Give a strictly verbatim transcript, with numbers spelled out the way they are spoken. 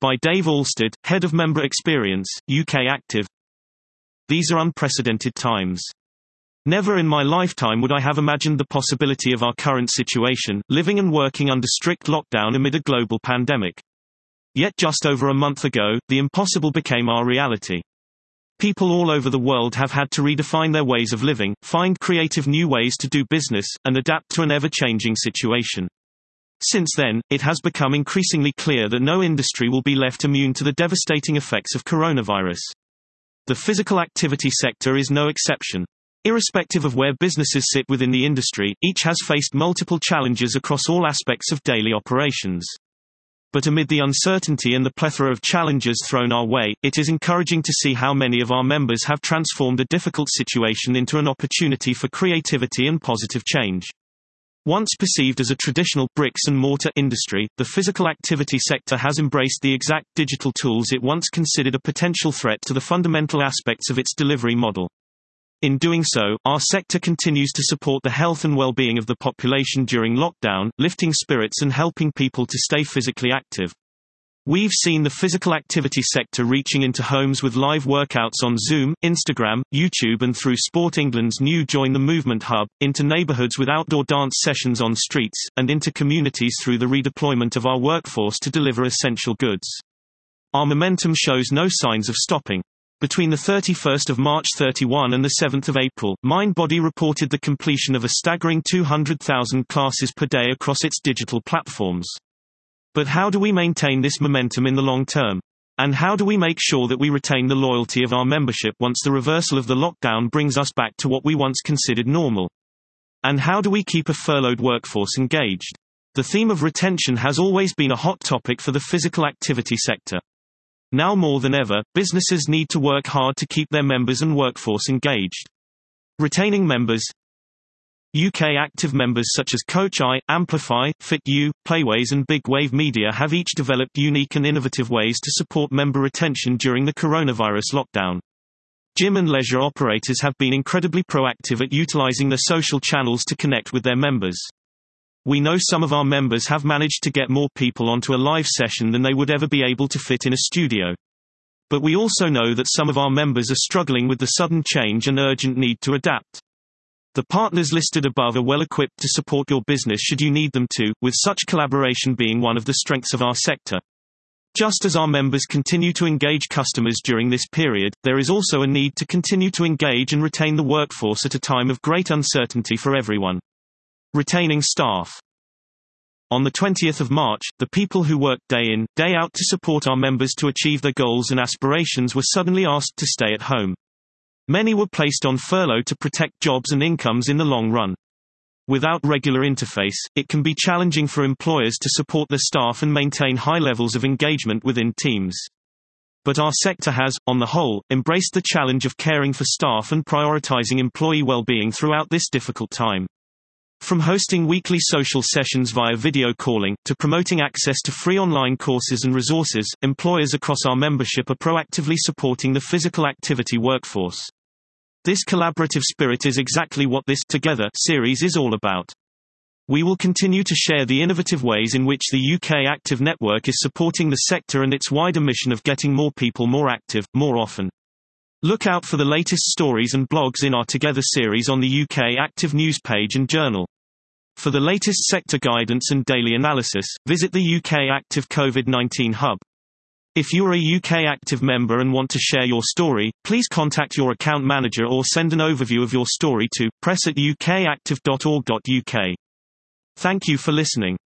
By Dave Alstead, Head of Member Experience, U K Active. These are unprecedented times. Never in my lifetime would I have imagined the possibility of our current situation, living and working under strict lockdown amid a global pandemic. Yet just over a month ago, the impossible became our reality. People all over the world have had to redefine their ways of living, find creative new ways to do business, and adapt to an ever-changing situation. Since then, it has become increasingly clear that no industry will be left immune to the devastating effects of coronavirus. The physical activity sector is no exception. Irrespective of where businesses sit within the industry, each has faced multiple challenges across all aspects of daily operations. But amid the uncertainty and the plethora of challenges thrown our way, it is encouraging to see how many of our members have transformed a difficult situation into an opportunity for creativity and positive change. Once perceived as a traditional bricks-and-mortar industry, the physical activity sector has embraced the exact digital tools it once considered a potential threat to the fundamental aspects of its delivery model. In doing so, our sector continues to support the health and well-being of the population during lockdown, lifting spirits and helping people to stay physically active. We've seen the physical activity sector reaching into homes with live workouts on Zoom, Instagram, YouTube and through Sport England's new Join the Movement hub, into neighbourhoods with outdoor dance sessions on streets, and into communities through the redeployment of our workforce to deliver essential goods. Our momentum shows no signs of stopping. Between the thirty-first of March thirty-one and the seventh of April, MindBody reported the completion of a staggering two hundred thousand classes per day across its digital platforms. But how do we maintain this momentum in the long term? And how do we make sure that we retain the loyalty of our membership once the reversal of the lockdown brings us back to what we once considered normal? And how do we keep a furloughed workforce engaged? The theme of retention has always been a hot topic for the physical activity sector. Now more than ever, businesses need to work hard to keep their members and workforce engaged. Retaining members. U K Active members such as Coach I, Amplify, FitU, Playways and Big Wave Media have each developed unique and innovative ways to support member retention during the coronavirus lockdown. Gym and leisure operators have been incredibly proactive at utilizing their social channels to connect with their members. We know some of our members have managed to get more people onto a live session than they would ever be able to fit in a studio. But we also know that some of our members are struggling with the sudden change and urgent need to adapt. The partners listed above are well equipped to support your business should you need them to, with such collaboration being one of the strengths of our sector. Just as our members continue to engage customers during this period, there is also a need to continue to engage and retain the workforce at a time of great uncertainty for everyone. Retaining staff. On the twentieth of March, the people who worked day in, day out to support our members to achieve their goals and aspirations were suddenly asked to stay at home. Many were placed on furlough to protect jobs and incomes in the long run. Without regular interface, it can be challenging for employers to support their staff and maintain high levels of engagement within teams. But our sector has, on the whole, embraced the challenge of caring for staff and prioritizing employee well-being throughout this difficult time. From hosting weekly social sessions via video calling, to promoting access to free online courses and resources, employers across our membership are proactively supporting the physical activity workforce. This collaborative spirit is exactly what this Together series is all about. We will continue to share the innovative ways in which the U K Active Network is supporting the sector and its wider mission of getting more people more active, more often. Look out for the latest stories and blogs in our Together series on the U K Active news page and journal. For the latest sector guidance and daily analysis, visit the U K Active COVID nineteen Hub. If you are a U K Active member and want to share your story, please contact your account manager or send an overview of your story to press at u k active dot org dot u k. Thank you for listening.